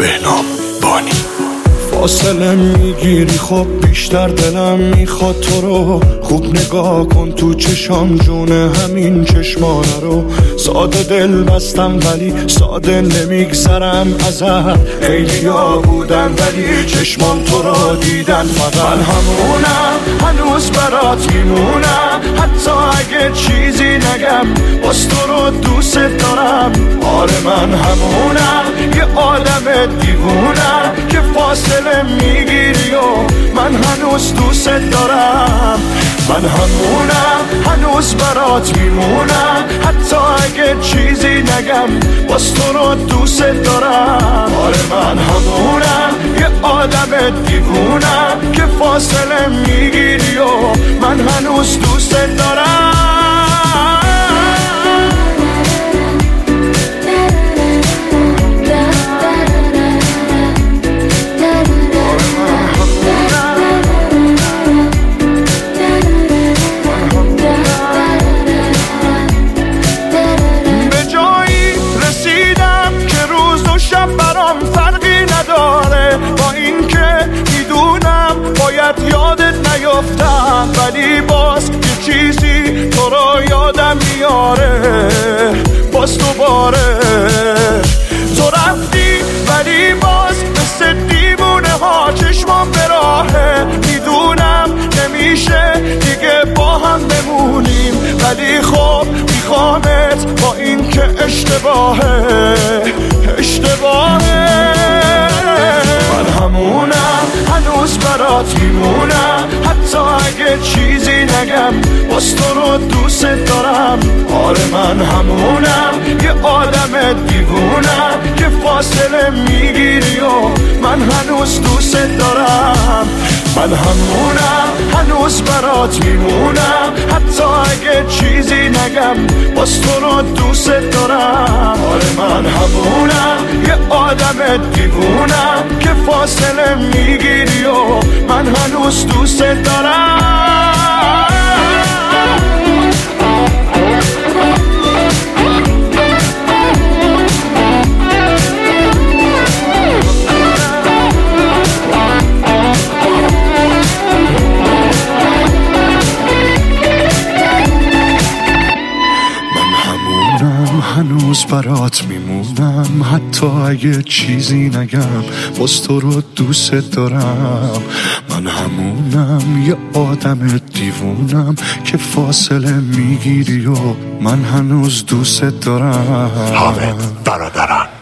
بهنام بانی. فاصله میگیری خب بیشتر دلم میخواد تو رو خوب نگاه کن تو چشام جونه همین چشمانه رو. ساده دل بستم ولی ساده نمیگذرم ازت. خیلی ها بودن ولی چشمان تو رو دیدن فقط. من همونم هنوز برات میمونم حتی اگه چیزی نگم باز تو رو دوست دارم. آره من همونم یه آدم دیوونم که فاصله میگیری و من هنوز دوست دارم. من همونم هنوز برات میمونم حتی اگه چیزی نگم باز تو رو دوست دارم. آره من همونم یه آدم دیوونم که فاصله میگیری و من هنوز دوست دارم. یادت نیفتم ولی باز یه چیزی تو رو یادم میاره باز دوباره. تو رفتی ولی باز مثل دیوونه ها چشمام به راهه. میدونم نمیشه دیگه با هم بمونیم ولی خب میخوامت با این که اشتباهه. من همونم هنوز برات میمونم حتی اگه چیزی نگم باز تو رو دوست دارم. آره من همونم یه آدم دیوونم که فاصله میگیری و من هنوز دوست دارم. من همونم هنوز برات میمونم حتی اگه چیزی نگم باز تو رو دوست دارم. آره من همونم یه آدم دیوونم که فاصله میگیری و من هنوز دوست دارم. هنوز برات میمونم حتی اگه چیزی نگم باز تو رو دوست دارم. من همونم یه آدم دیوونم که فاصله میگیری و من هنوز دوست دارم. حامد برادران.